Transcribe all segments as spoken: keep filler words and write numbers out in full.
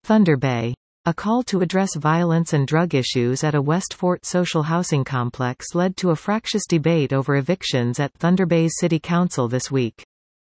Thunder Bay. A call to address violence and drug issues at a West Fort social housing complex led to a fractious debate over evictions at Thunder Bay's City Council this week.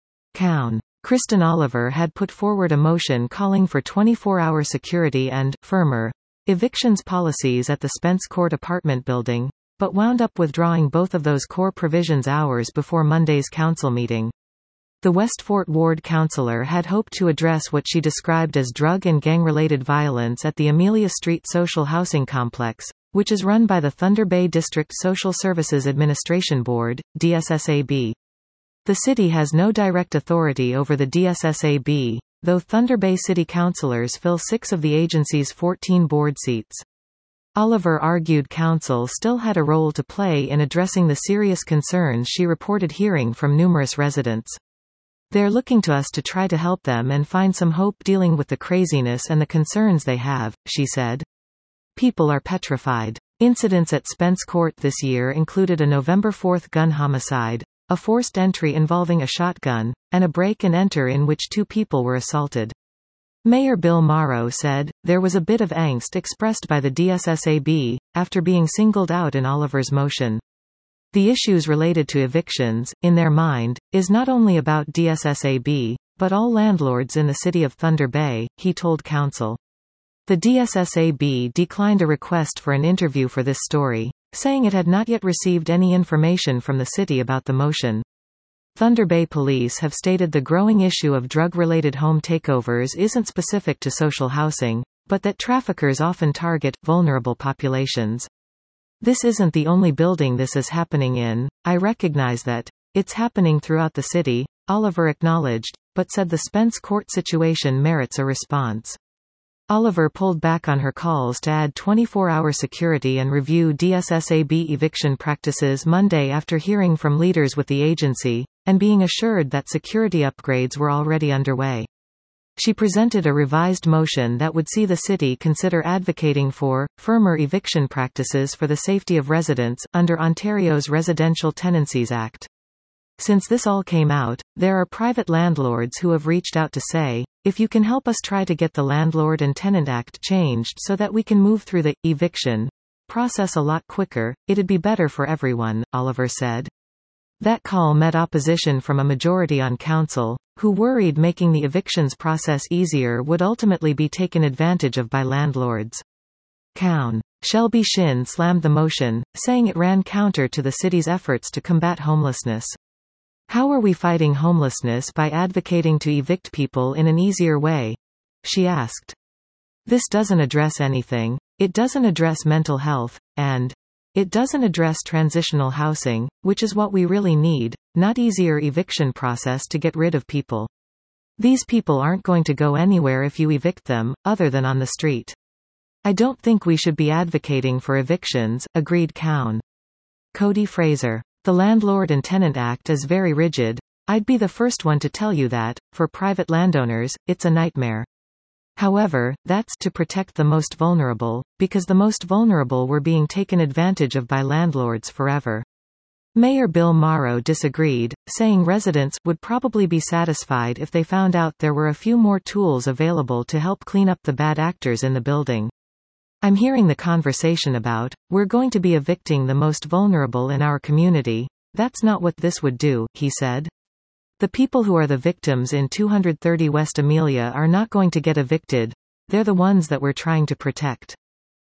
Coun. Kristen Oliver had put forward a motion calling for twenty-four hour security and, firmer, evictions policies at the Spence Court apartment building, but wound up withdrawing both of those core provisions hours before Monday's council meeting. The West Fort ward councillor had hoped to address what she described as drug and gang-related violence at the Amelia Street Social Housing Complex, which is run by the Thunder Bay District Social Services Administration Board, D S S A B. The city has no direct authority over the D S S A B, though Thunder Bay city councillors fill six of the agency's fourteen board seats. Oliver argued council still had a role to play in addressing the serious concerns she reported hearing from numerous residents. They're looking to us to try to help them and find some hope dealing with the craziness and the concerns they have, she said. People are petrified. Incidents at Spence Court this year included a November fourth gun homicide, a forced entry involving a shotgun, and a break and enter in which two people were assaulted. Mayor Bill Morrow said, there was a bit of angst expressed by the D S S A B, after being singled out in Oliver's motion. The issues related to evictions, in their mind, is not only about D S S A B, but all landlords in the city of Thunder Bay, he told council. The D S S A B declined a request for an interview for this story, saying it had not yet received any information from the city about the motion. Thunder Bay police have stated the growing issue of drug-related home takeovers isn't specific to social housing, but that traffickers often target vulnerable populations. This isn't the only building this is happening in. I recognize that. It's happening throughout the city, Oliver acknowledged, but said the Spence Court situation merits a response. Oliver pulled back on her calls to add twenty-four hour security and review D S S A B eviction practices Monday after hearing from leaders with the agency, and being assured that security upgrades were already underway. She presented a revised motion that would see the city consider advocating for firmer eviction practices for the safety of residents, under Ontario's Residential Tenancies Act. Since this all came out, there are private landlords who have reached out to say, if you can help us try to get the Landlord and Tenant Act changed so that we can move through the eviction process a lot quicker, it'd be better for everyone, Oliver said. That call met opposition from a majority on council, who worried making the evictions process easier would ultimately be taken advantage of by landlords. Coun. Shelby Shin slammed the motion, saying it ran counter to the city's efforts to combat homelessness. How are we fighting homelessness by advocating to evict people in an easier way? She asked. This doesn't address anything. It doesn't address mental health, and it doesn't address transitional housing, which is what we really need, not easier eviction process to get rid of people. These people aren't going to go anywhere if you evict them, other than on the street. I don't think we should be advocating for evictions, agreed Coun. Cody Fraser. The Landlord and Tenant Act is very rigid. I'd be the first one to tell you that, for private landowners, it's a nightmare. However, that's to protect the most vulnerable, because the most vulnerable were being taken advantage of by landlords forever. Mayor Bill Morrow disagreed, saying residents would probably be satisfied if they found out there were a few more tools available to help clean up the bad actors in the building. I'm hearing the conversation about, we're going to be evicting the most vulnerable in our community. That's not what this would do, he said. The people who are the victims in two thirty West Amelia are not going to get evicted. They're the ones that we're trying to protect.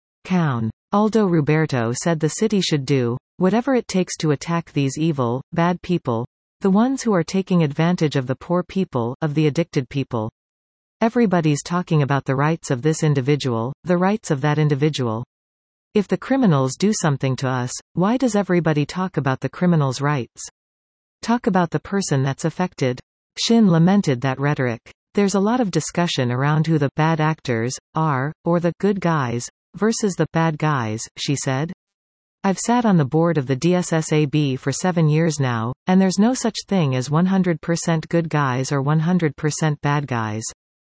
Coun. Aldo Roberto said the city should do whatever it takes to attack these evil, bad people, the ones who are taking advantage of the poor people, of the addicted people. Everybody's talking about the rights of this individual, the rights of that individual. If the criminals do something to us, why does everybody talk about the criminal's rights? Talk about the person that's affected. Shin lamented that rhetoric. There's a lot of discussion around who the bad actors are, or the good guys, versus the bad guys, she said. I've sat on the board of the D S S A B for seven years now, and there's no such thing as one hundred percent good guys or one hundred percent bad guys.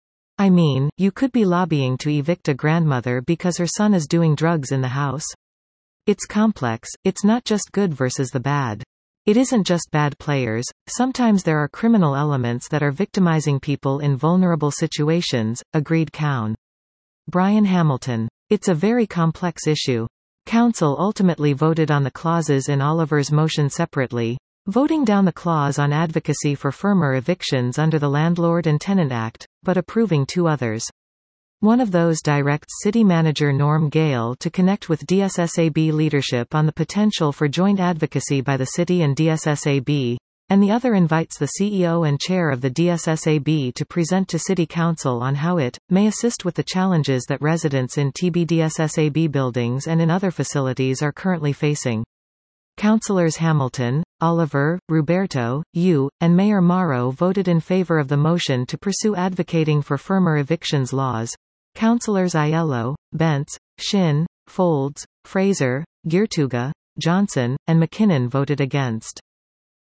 I mean, you could be lobbying to evict a grandmother because her son is doing drugs in the house. It's complex, it's not just good versus the bad. It isn't just bad players, sometimes there are criminal elements that are victimizing people in vulnerable situations, agreed Coun. Brian Hamilton. It's a very complex issue. Council ultimately voted on the clauses in Oliver's motion separately, voting down the clause on advocacy for firmer evictions under the Landlord and Tenant Act, but approving two others. One of those directs City Manager Norm Gale to connect with D S S A B leadership on the potential for joint advocacy by the City and D S S A B, and the other invites the C E O and Chair of the D S S A B to present to City Council on how it may assist with the challenges that residents in T B D S S A B buildings and in other facilities are currently facing. Councillors Hamilton, Oliver, Roberto, Yu, and Mayor Morrow voted in favor of the motion to pursue advocating for firmer evictions laws. Councillors Aiello, Bentz, Shin, Folds, Fraser, Girtuga, Johnson, and McKinnon voted against.